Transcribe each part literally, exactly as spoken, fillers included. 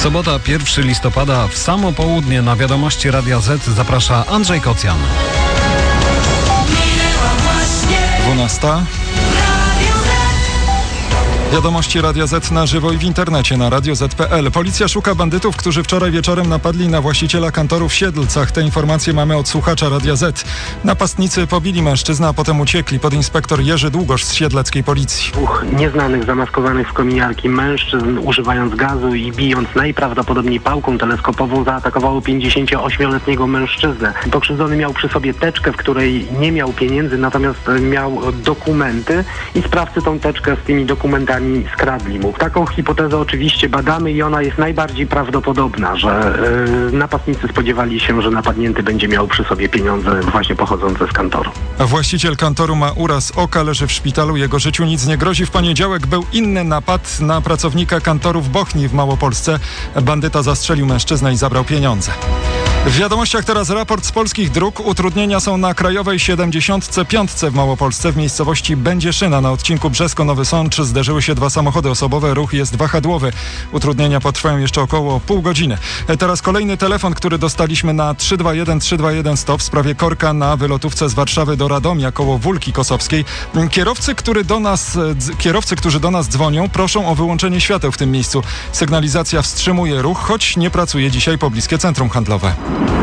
Sobota, pierwszego listopada, w samo południe na Wiadomości Radia Z zaprasza Andrzej Kocjan. dwunasta. Wiadomości Radia Z na żywo i w internecie na radio zet kropka pe el. Policja szuka bandytów, którzy wczoraj wieczorem napadli na właściciela kantoru w Siedlcach. Te informacje mamy od słuchacza Radia Z. Napastnicy pobili mężczyznę, a potem uciekli. Podinspektor Jerzy Długosz z siedleckiej policji. Dwóch nieznanych, zamaskowanych w kominiarki mężczyzn, używając gazu i bijąc najprawdopodobniej pałką teleskopową, zaatakowało pięćdziesięcioośmioletniego mężczyznę. Pokrzywdzony miał przy sobie teczkę, w której nie miał pieniędzy, natomiast miał dokumenty i sprawcy tą teczkę z tymi dokumentami skradli mu. Taką hipotezę oczywiście badamy i ona jest najbardziej prawdopodobna, że yy, napastnicy spodziewali się, że napadnięty będzie miał przy sobie pieniądze właśnie pochodzące z kantoru. A właściciel kantoru ma uraz oka, leży w szpitalu, jego życiu nic nie grozi. W poniedziałek był inny napad na pracownika kantoru w Bochni w Małopolsce. Bandyta zastrzelił mężczyznę i zabrał pieniądze. W wiadomościach teraz raport z polskich dróg. Utrudnienia są na krajowej siedemdziesiątce piątce w Małopolsce. W miejscowości Będzieszyna na odcinku Brzesko-Nowy Sącz zderzyły się dwa samochody osobowe. Ruch jest wahadłowy. Utrudnienia potrwają jeszcze około pół godziny. Teraz kolejny telefon, który dostaliśmy na trzy dwa jeden trzy dwa jeden stop w sprawie korka na wylotówce z Warszawy do Radomia koło Wólki Kosowskiej. Kierowcy, który do nas, kierowcy, którzy do nas dzwonią, proszą o wyłączenie świateł w tym miejscu. Sygnalizacja wstrzymuje ruch, choć nie pracuje dzisiaj pobliskie centrum handlowe.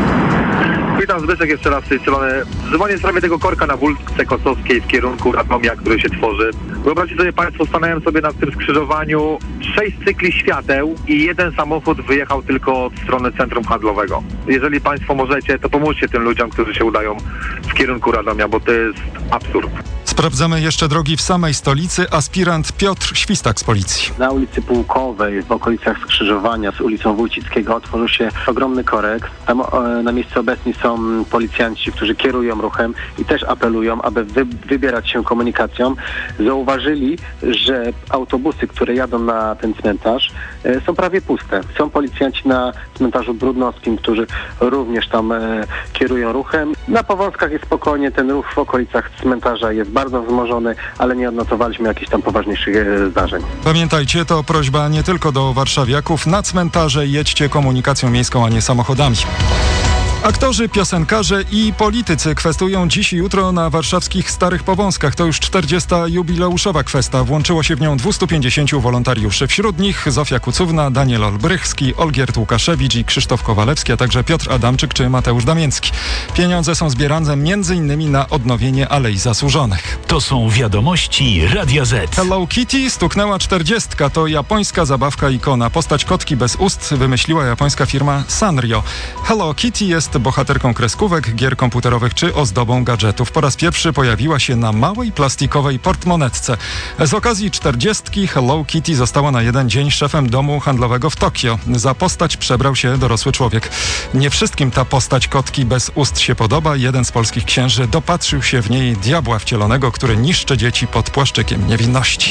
Witam, Zbyszek jeszcze raz z tej strony. Dzwonię w sprawie tego korka na Wólce Kosowskiej w kierunku Radomia, który się tworzy. Wyobraźcie sobie Państwo, stanąłem sobie na tym skrzyżowaniu, sześć cykli świateł i jeden samochód wyjechał tylko od strony centrum handlowego. Jeżeli Państwo możecie, to pomóżcie tym ludziom, którzy się udają w kierunku Radomia, bo to jest absurd. Sprawdzamy jeszcze drogi w samej stolicy. Aspirant Piotr Świstak z policji. Na ulicy Pułkowej, w okolicach skrzyżowania z ulicą Wójcickiego otworzył się ogromny korek. Tam e, na miejscu obecni są policjanci, którzy kierują ruchem i też apelują, aby wy, wybierać się komunikacją. Zauważyli, że autobusy, które jadą na ten cmentarz, e, są prawie puste. Są policjanci na cmentarzu Brudnowskim, którzy również tam e, kierują ruchem. Na Powązkach jest spokojnie, ten ruch w okolicach cmentarza jest bardzo wzmożony, ale nie odnotowaliśmy jakichś tam poważniejszych e, zdarzeń. Pamiętajcie, to prośba nie tylko do warszawiaków. Na cmentarze jedźcie komunikacją miejską, a nie samochodami. Aktorzy, piosenkarze i politycy kwestują dziś i jutro na warszawskich Starych Powązkach. To już czterdziesta jubileuszowa kwesta. Włączyło się w nią dwieście pięćdziesięciu wolontariuszy. Wśród nich Zofia Kucówna, Daniel Olbrychski, Olgierd Łukaszewicz i Krzysztof Kowalewski, a także Piotr Adamczyk czy Mateusz Damięcki. Pieniądze są zbierane między innymi na odnowienie Alei Zasłużonych. To są wiadomości Radia Z. Hello Kitty stuknęła czterdziestka. To japońska zabawka ikona. Postać kotki bez ust wymyśliła japońska firma Sanrio. Hello Kitty jest bohaterką kreskówek, gier komputerowych czy ozdobą gadżetów. Po raz pierwszy pojawiła się na małej plastikowej portmonetce. Z okazji czterdziestki Hello Kitty została na jeden dzień szefem domu handlowego w Tokio. Za postać przebrał się dorosły człowiek. Nie wszystkim ta postać kotki bez ust się podoba. Jeden z polskich księży dopatrzył się w niej diabła wcielonego, który niszczy dzieci pod płaszczykiem niewinności.